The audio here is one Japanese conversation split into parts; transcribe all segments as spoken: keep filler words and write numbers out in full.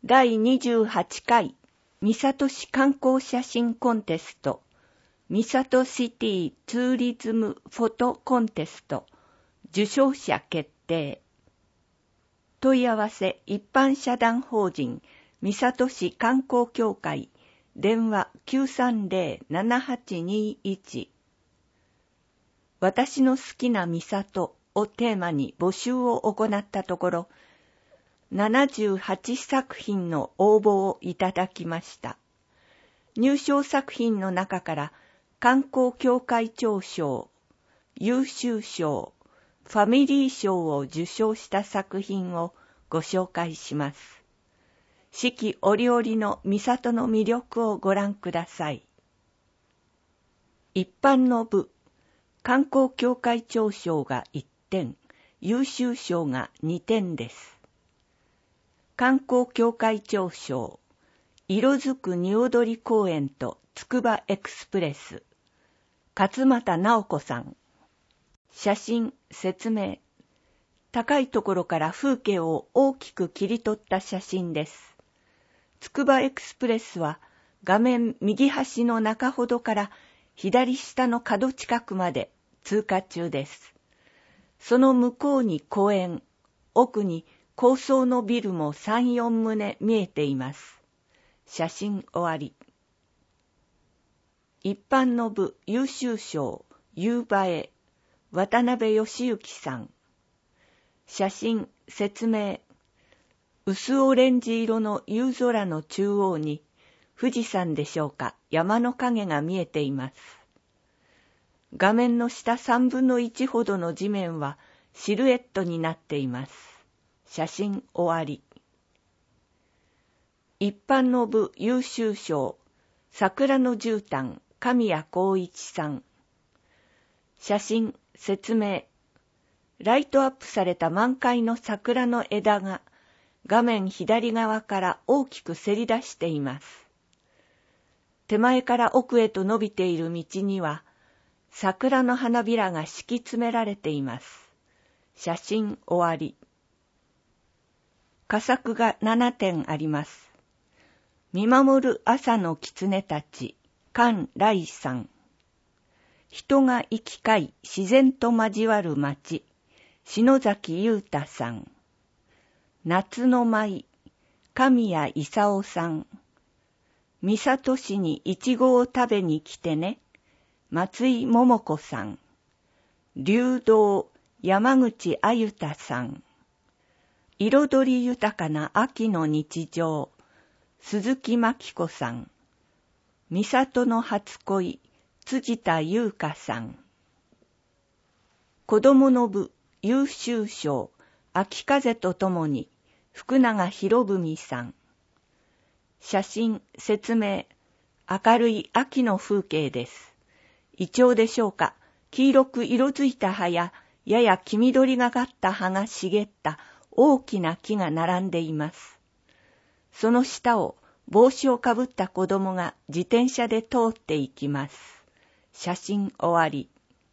だいにじゅうはちかい三郷市観光写真コンテスト三郷シティツーリズムフォトコンテスト受賞者決定。問い合わせ一般社団法人三郷市観光協会電話 きゅうさんゼロ ななはちにいち。私の好きな三郷をテーマに募集を行ったところ、ななじゅうはちさく品の応募をいただきました。入賞作品の中から観光協会長賞、優秀賞、ファミリー賞を受賞した作品をご紹介します。四季折々の三郷の魅力をご覧ください。一般の部、観光協会長賞がいってん、優秀賞がにてんです。観光協会長賞、色づくにおどり公園とつくばエクスプレス、勝俣直子さん。写真、説明。高いところから風景を大きく切り取った写真です。つくばエクスプレスは画面右端の中ほどから左下の角近くまで通過中です。その向こうに公園、奥に高層のビルもさん、よんとう見えています。写真終わり。一般の部優秀賞、夕映え、渡辺義行さん。写真、説明。薄オレンジ色の夕空の中央に、富士山でしょうか、山の影が見えています。画面の下さんぶんのいちほどの地面はシルエットになっています。写真終わり。一般の部優秀賞、桜の絨毯、神谷光一さん。写真、説明。ライトアップされた満開の桜の枝が画面左側から大きくせり出しています。手前から奥へと伸びている道には桜の花びらが敷き詰められています。写真終わり。佳作がななてんあります。見守る朝の狐たち、菅来さん。人が行き交い自然と交わる街、篠崎裕太さん。夏の舞、神谷勲さん。三郷市にいちごを食べに来てね、松井桃子さん。流動、山口あゆたさん。彩り豊かな秋の日常、鈴木真紀子さん。三郷の初恋、辻田優香さん。子供の部、優秀賞、秋風とともに、福永博文さん。写真、説明。明るい秋の風景です。イチョウでしょうか、黄色く色づいた葉や、やや黄緑がかった葉が茂った大きな木が並んでいます。その下を帽子をかぶった子供が自転車で通っていきます。写真終わり。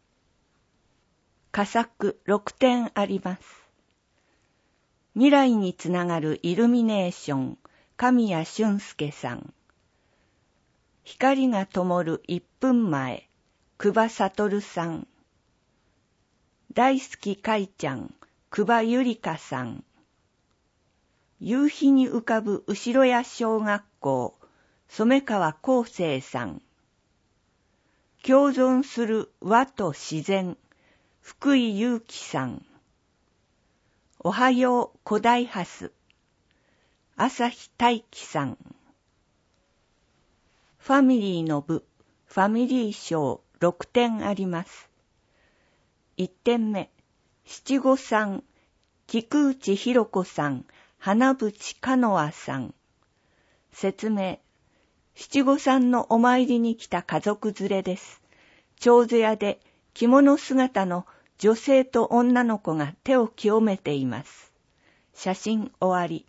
佳作ろくてんあります。未来につながるイルミネーション、神谷俊介さん。光が灯るいっぷんまえ、久場悟さん。大好きかいちゃん、久場ゆりかさん。夕日に浮かぶ後谷小学校、染川康生さん。共存する和と自然、福井祐樹さん。おはよう古代ハス、朝日大輝さん。ファミリーの部、ファミリー賞ろくてんあります。いってんめ、七五さん、菊内博子さん、花淵かのあさん。説明。七五三のお参りに来た家族連れです。長寿屋で着物姿の女性と女の子が手を清めています。写真終わり。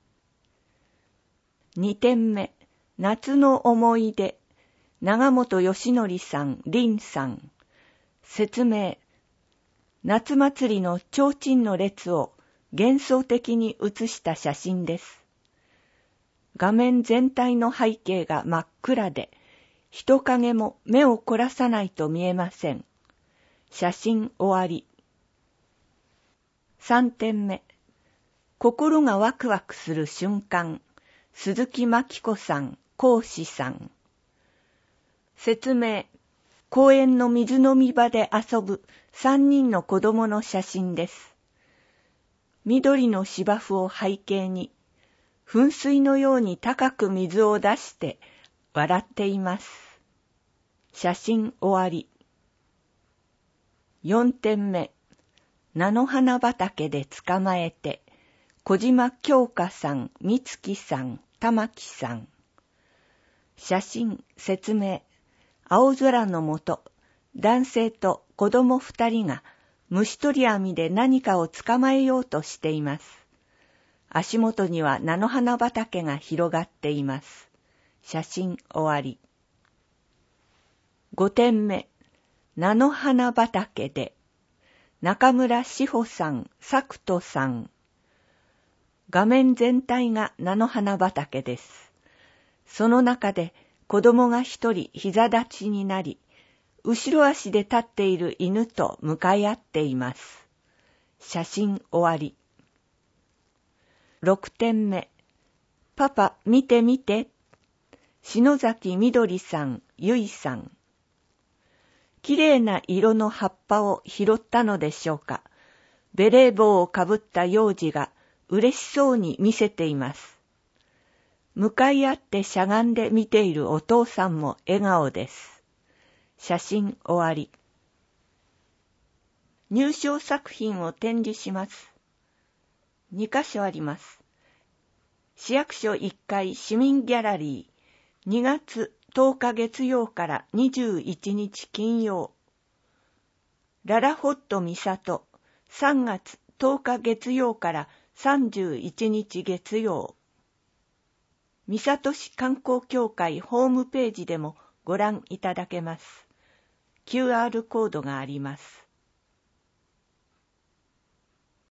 にてんめ、夏の思い出、長本義則さん、林さん。説明。夏祭りの提灯の列を幻想的に写した写真です。 画面全体の背景が真っ暗で、人影も目を凝らさないと見えません。写真終わり。さんてんめ。心がワクワクする瞬間。鈴木真紀子さん、講師さん。説明。公園の水飲み場で遊ぶさんにんの子供の写真です。緑の芝生を背景に、噴水のように高く水を出して笑っています。写真終わり。よんてんめ。菜の花畑で捕まえて、小島京香さん、美月さん、玉木さん。写真、説明。青空の下、男性と子供二人が虫取り網で何かを捕まえようとしています。足元には菜の花畑が広がっています。写真終わり。ごてんめ。菜の花畑で、中村志保さん、作人さん。画面全体が菜の花畑です。その中で子供が一人膝立ちになり、後ろ足で立っている犬と向かい合っています。写真終わり。ろくてんめ。パパ見て見て。篠崎みどりさん、ゆいさん。きれいな色の葉っぱを拾ったのでしょうか。ベレー帽をかぶった幼児が嬉しそうに見せています。向かい合ってしゃがんで見ているお父さんも笑顔です。写真終わり。入賞作品を展示します。にかしょあります。市役所いっかい市民ギャラリー、にがつとおか月曜からにじゅういちにち金曜。ララホット三郷、さんがつとおか月曜からさんじゅういちにち月曜。三郷市観光協会ホームページでもご覧いただけます。キューアール コードがあります。